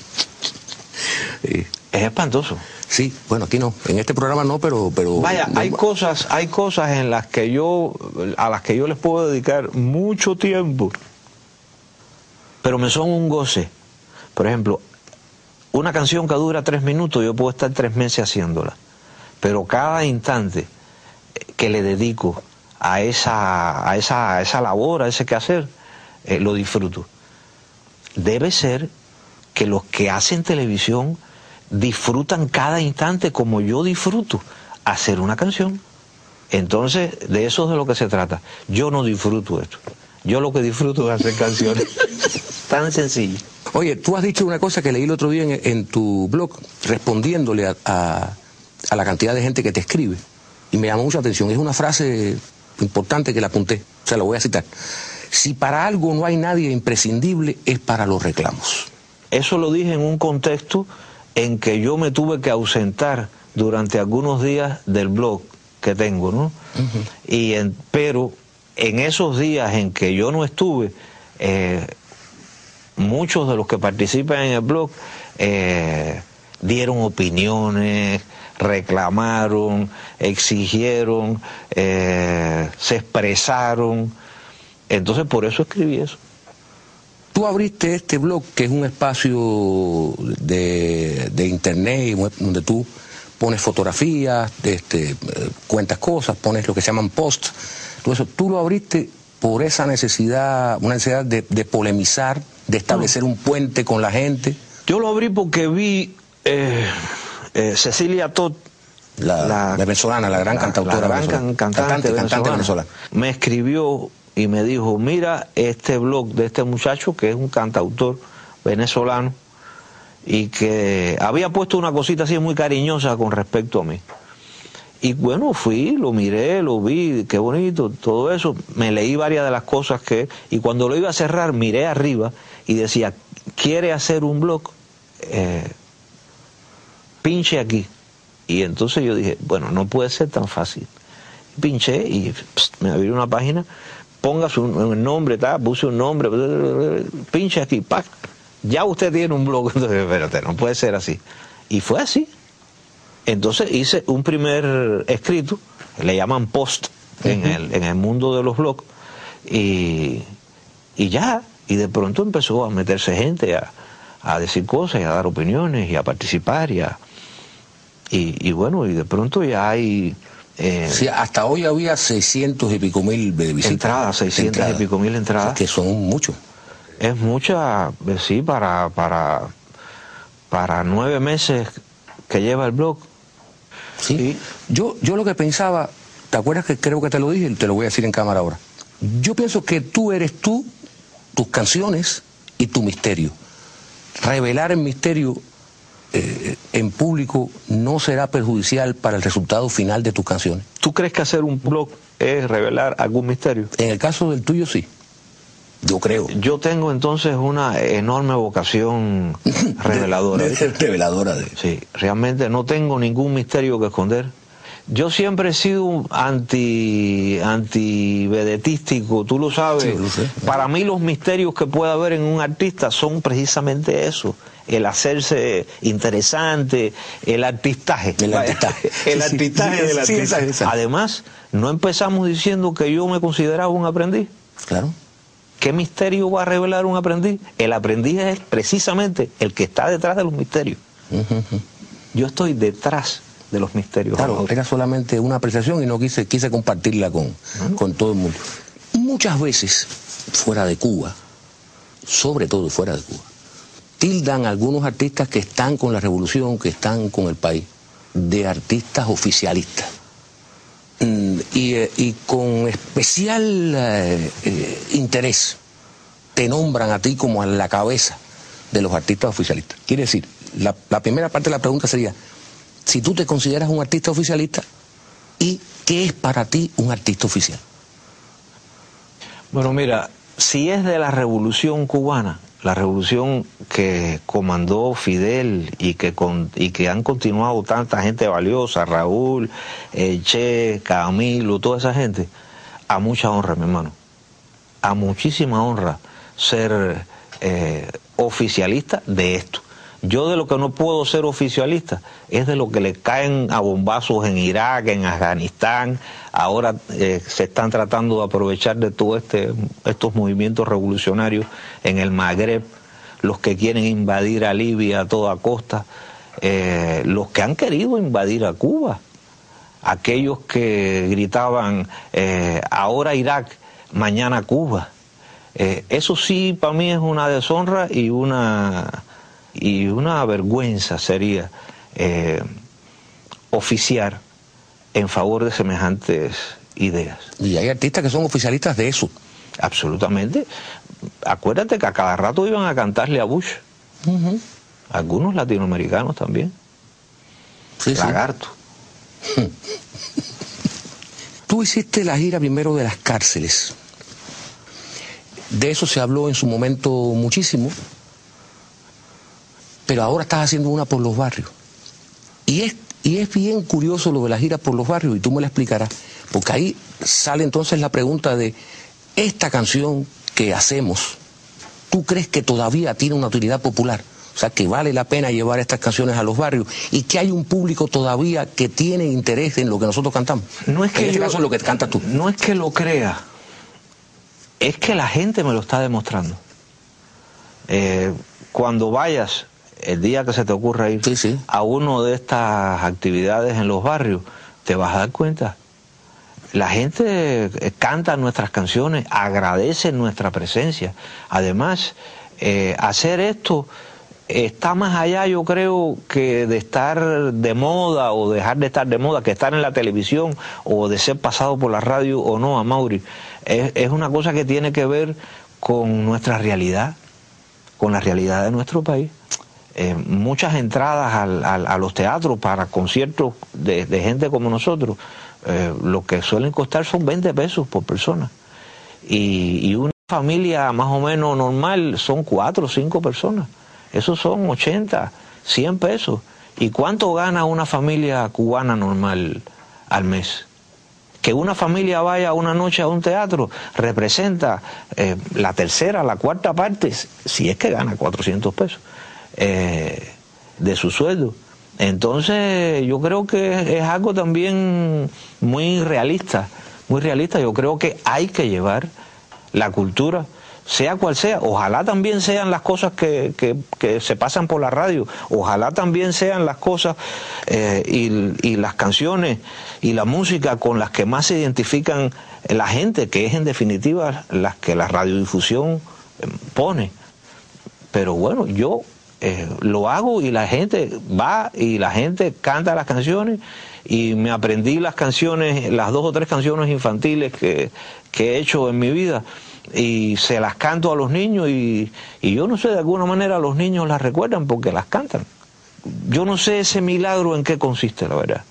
Sí. Es espantoso. Sí, bueno, aquí no, en este programa no, pero vaya, hay cosas a las que yo les puedo dedicar mucho tiempo, pero me son un goce. Por ejemplo, una canción que dura 3 minutos, yo puedo estar 3 meses haciéndola, pero cada instante que le dedico a esa labor, a ese quehacer, lo disfruto. Debe ser que los que hacen televisión disfrutan cada instante como yo disfruto hacer una canción. Entonces, de eso es de lo que se trata. Yo no disfruto esto. Yo lo que disfruto es hacer canciones. Tan sencillo. Oye, tú has dicho una cosa que leí el otro día en tu blog, respondiéndole a la cantidad de gente que te escribe, y me llamó mucha atención. Es una frase importante que la apunté, o sea, la voy a citar. Si para algo no hay nadie imprescindible, es para los reclamos. Eso lo dije en un contexto en que yo me tuve que ausentar durante algunos días del blog que tengo, ¿no? Uh-huh. Pero en esos días en que yo no estuve, muchos de los que participan en el blog dieron opiniones, reclamaron, exigieron, se expresaron. Entonces por eso escribí eso. Tú abriste este blog, que es un espacio de internet donde tú pones fotografías, cuentas cosas, pones lo que se llaman posts, todo eso. Tú lo abriste por esa necesidad, una necesidad de polemizar, de establecer un puente con la gente. Yo lo abrí porque vi Cecilia Todd, la venezolana, la gran cantautora, la gran cantante venezolana, me escribió y me dijo, mira este blog de este muchacho que es un cantautor venezolano y que había puesto una cosita así muy cariñosa con respecto a mí. Y bueno, fui, lo miré, lo vi, qué bonito, todo eso. Me leí varias de las cosas y cuando lo iba a cerrar, miré arriba y decía, ¿quiere hacer un blog? Pinche aquí. Y entonces yo dije, bueno, no puede ser tan fácil. Pinché y me abrió una página, ponga su nombre, puse un nombre, pinche aquí, ¡pac! Ya usted tiene un blog. Entonces, espérate, no puede ser así. Y fue así. Entonces hice un primer escrito, le llaman post en el mundo de los blogs, y ya, y de pronto empezó a meterse gente a decir cosas, y a dar opiniones, y a participar, y bueno, y de pronto ya hay... sí, hasta hoy había 600 y pico mil de visitas. Entradas, 600 y pico mil entradas. O sea, que son muchos. Es mucha, sí, para 9 meses que lleva el blog. Sí. Yo lo que pensaba, ¿te acuerdas que creo que te lo dije? Te lo voy a decir en cámara ahora. Yo pienso que tú eres tú, tus canciones y tu misterio. Revelar el misterio en público no será perjudicial para el resultado final de tus canciones. ¿Tú crees que hacer un blog es revelar algún misterio? En el caso del tuyo, sí. Yo creo. Yo tengo entonces una enorme vocación reveladora. Reveladora. Sí, realmente no tengo ningún misterio que esconder. Yo siempre he sido antivedetístico, tú lo sabes. Sí, lo sé. Para mí los misterios que puede haber en un artista son precisamente eso. El hacerse interesante, el artistaje. El artistaje del artista. Sí, además, no empezamos diciendo que yo me consideraba un aprendiz. Claro. ¿Qué misterio va a revelar un aprendiz? El aprendiz es precisamente el que está detrás de los misterios. Yo estoy detrás de los misterios. Claro, era solamente una apreciación y no quise compartirla con todo el mundo. muchas veces, fuera de Cuba, sobre todo fuera de Cuba, tildan a algunos artistas que están con la revolución, que están con el país, de artistas oficialistas. Y con especial interés te nombran a ti como a la cabeza de los artistas oficialistas. Quiere decir, la primera parte de la pregunta sería, si tú te consideras un artista oficialista, ¿y qué es para ti un artista oficial? Bueno, mira, si es de la revolución cubana, la revolución que comandó Fidel y que han continuado tanta gente valiosa, Raúl, Che, Camilo, toda esa gente, a mucha honra, mi hermano, a muchísima honra ser oficialista de esto. Yo de lo que no puedo ser oficialista es de lo que le caen a bombazos en Irak, en Afganistán. Ahora se están tratando de aprovechar de todos estos movimientos revolucionarios en el Magreb, los que quieren invadir a Libia a toda costa, los que han querido invadir a Cuba, aquellos que gritaban ahora Irak, mañana Cuba. Eso sí para mí es una deshonra y una vergüenza sería oficiar en favor de semejantes ideas. Y hay artistas que son oficialistas de eso. Absolutamente. Acuérdate que a cada rato iban a cantarle a Bush. Algunos latinoamericanos también. Sí, Lagarto. Sí. Tú hiciste la gira primero de las cárceles. De eso se habló en su momento muchísimo. Pero ahora estás haciendo una por los barrios. Y es bien curioso lo de la gira por los barrios, y tú me lo explicarás, porque ahí sale entonces la pregunta de, esta canción que hacemos, ¿tú crees que todavía tiene una utilidad popular? O sea, que vale la pena llevar estas canciones a los barrios, y que hay un público todavía que tiene interés en lo que nosotros cantamos. No es que en este caso, lo que cantas tú. No es que lo crea, es que la gente me lo está demostrando. Cuando vayas el día que se te ocurra ir a uno de estas actividades en los barrios, te vas a dar cuenta. La gente canta nuestras canciones, agradece nuestra presencia. Además, hacer esto está más allá, yo creo, que de estar de moda o dejar de estar de moda, que estar en la televisión o de ser pasado por la radio o no, Amaury. Es una cosa que tiene que ver con nuestra realidad, con la realidad de nuestro país. Muchas entradas a los teatros para conciertos de gente como nosotros, lo que suelen costar son 20 pesos por persona. Y una familia más o menos normal son 4 o 5 personas. Esos son 80, 100 pesos. ¿Y cuánto gana una familia cubana normal al mes? Que una familia vaya una noche a un teatro representa la tercera, la cuarta parte, si es que gana 400 pesos. De su sueldo. Entonces yo creo que es algo también muy realista. Yo creo que hay que llevar la cultura, sea cual sea. Ojalá también sean las cosas que se pasan por la radio, ojalá también sean las cosas y las canciones y la música con las que más se identifican la gente, que es en definitiva las que la radiodifusión pone. Pero bueno, yo lo hago y la gente va y la gente canta las canciones, y me aprendí las canciones, las 2 o 3 canciones infantiles que he hecho en mi vida, y se las canto a los niños, y yo no sé, de alguna manera los niños las recuerdan porque las cantan. Yo no sé ese milagro en qué consiste, la verdad.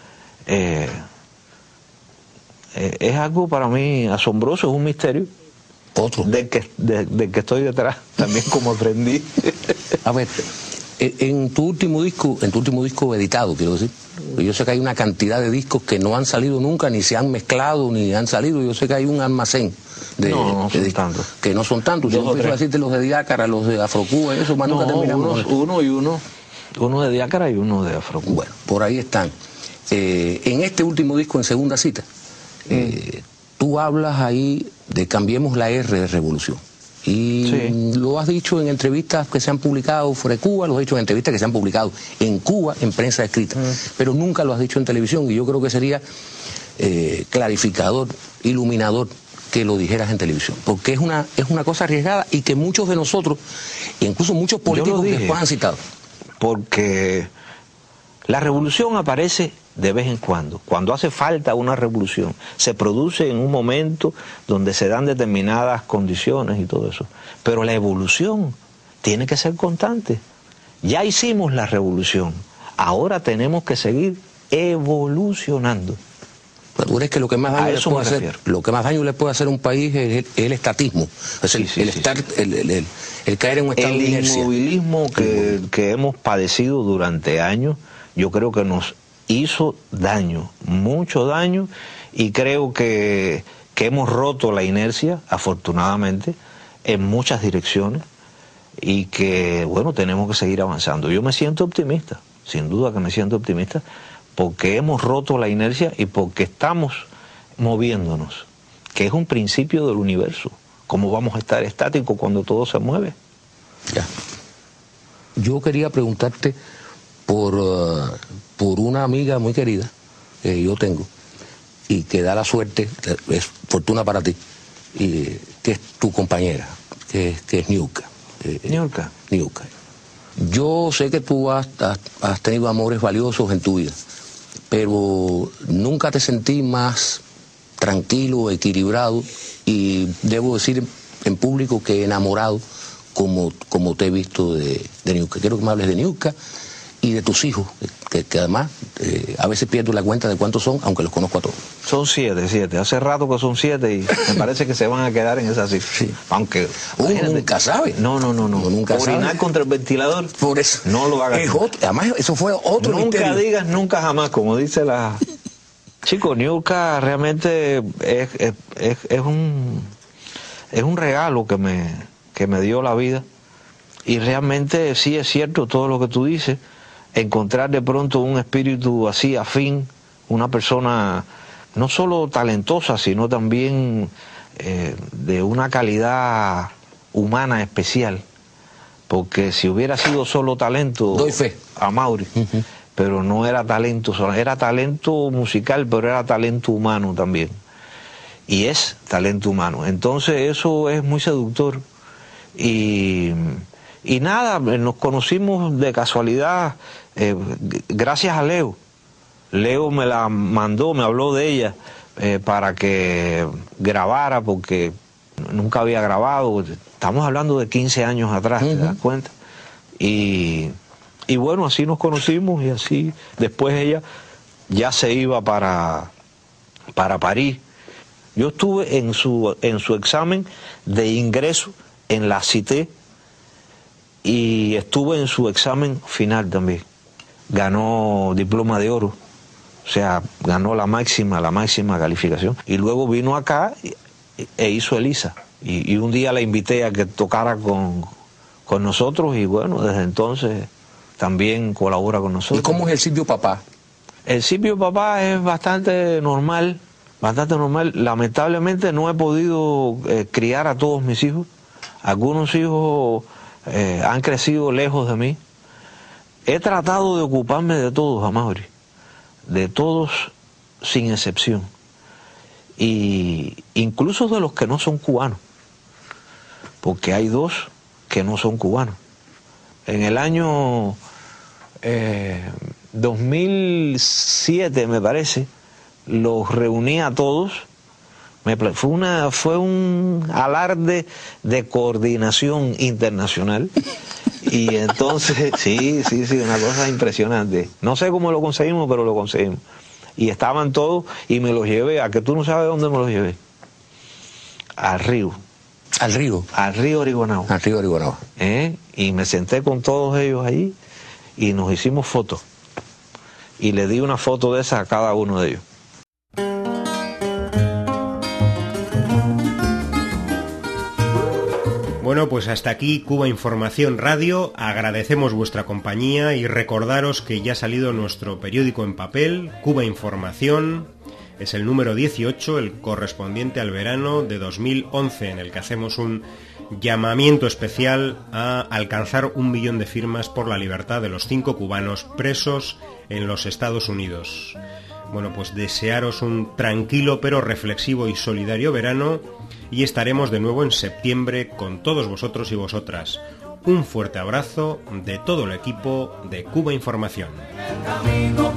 Es algo para mí asombroso, es un misterio. Otro. Del que estoy detrás, también como aprendí. A ver, en tu último disco editado, quiero decir, yo sé que hay una cantidad de discos que no han salido nunca, ni se han mezclado, ni han salido. Yo sé que hay un almacén de son tantos. Que no son tantos. Yo empiezo a decirte los de Diácara, los de Afrocuba, eso más nunca terminamos. Uno de Diácara y uno de Afrocuba. Bueno, por ahí están. En este último disco, en Segunda Cita, tú hablas ahí de cambiemos la R de revolución. Y lo has dicho en entrevistas que se han publicado fuera de Cuba, lo has dicho en entrevistas que se han publicado en Cuba, en prensa escrita, pero nunca lo has dicho en televisión, y yo creo que sería clarificador, iluminador, que lo dijeras en televisión, porque es una cosa arriesgada y que muchos de nosotros, incluso muchos políticos después han citado. Porque la revolución aparece de vez en cuando hace falta una revolución, se produce en un momento donde se dan determinadas condiciones y todo eso, pero la evolución tiene que ser constante. Ya hicimos la revolución, ahora tenemos que seguir evolucionando. Pero tú crees que lo que más daño le puede hacer a un país es el estatismo, el caer en un estado de inercia. El inmovilismo que hemos padecido durante años, yo creo que nos hizo daño, mucho daño, y creo que hemos roto la inercia, afortunadamente, en muchas direcciones, y que, bueno, tenemos que seguir avanzando. Yo me siento optimista, sin duda que me siento optimista, porque hemos roto la inercia y porque estamos moviéndonos, que es un principio del universo. ¿Cómo vamos a estar estáticos cuando todo se mueve? Ya. Yo quería preguntarte por una amiga muy querida que yo tengo y que da la suerte, es fortuna para ti, y que es tu compañera, que es Niurka. Niurka. Yo sé que tú has tenido amores valiosos en tu vida, pero nunca te sentí más tranquilo, equilibrado y debo decir en público que enamorado como te he visto de Niurka. Quiero que me hables de Niurka y de tus hijos, que además a veces pierdo la cuenta de cuántos son, aunque los conozco a todos. Son 7. Hace rato que son 7 y me parece que se van a quedar en esa cifra. Sí. Aunque uno nunca sabe. No. Nunca orinar sabe. contra el ventilador. Por eso. No lo hagas. Además, eso fue otro misterio. Nunca digas nunca jamás, como dice la... Chico, Niurka realmente es un regalo que me dio la vida. Y realmente sí es cierto todo lo que tú dices. Encontrar de pronto un espíritu así afín, una persona no solo talentosa, sino también de una calidad humana especial, porque si hubiera sido solo talento, doy fe a Mauri, pero no era talento solo, era talento musical, pero era talento humano también, y es talento humano. Entonces eso es muy seductor. Y nada, nos conocimos de casualidad, gracias a Leo. Leo me la mandó, me habló de ella para que grabara, porque nunca había grabado. Estamos hablando de 15 años atrás, ¿te das cuenta? Y bueno, así nos conocimos, y así después ella ya se iba para París. Yo estuve en su examen de ingreso en la Cité, y estuve en su examen final también. Ganó diploma de oro, o sea, ganó la máxima calificación. Y luego vino acá e hizo ELISA. Y un día la invité a que tocara con nosotros, y bueno, desde entonces también colabora con nosotros. ¿Y cómo es el Silvio Papá? El Silvio Papá es bastante normal. Lamentablemente no he podido criar a todos mis hijos. Algunos hijos han crecido lejos de mí. He tratado de ocuparme de todos, Amaury, de todos sin excepción, y incluso de los que no son cubanos, porque hay 2 que no son cubanos. En el año 2007, me parece, los reuní a todos. Fue un alarde de coordinación internacional, y entonces sí, una cosa impresionante. No sé cómo lo conseguimos, pero lo conseguimos. Y estaban todos, y me los llevé, a que tú no sabes dónde me los llevé. Al río Origonao. Y me senté con todos ellos allí y nos hicimos fotos. Y le di una foto de esa a cada uno de ellos. Bueno, pues hasta aquí Cuba Información Radio. Agradecemos vuestra compañía y recordaros que ya ha salido nuestro periódico en papel, Cuba Información. Es el número 18, el correspondiente al verano de 2011, en el que hacemos un llamamiento especial a alcanzar 1 millón de firmas por la libertad de los 5 cubanos presos en los Estados Unidos. Bueno, pues desearos un tranquilo pero reflexivo y solidario verano y estaremos de nuevo en septiembre con todos vosotros y vosotras. Un fuerte abrazo de todo el equipo de Cuba Información.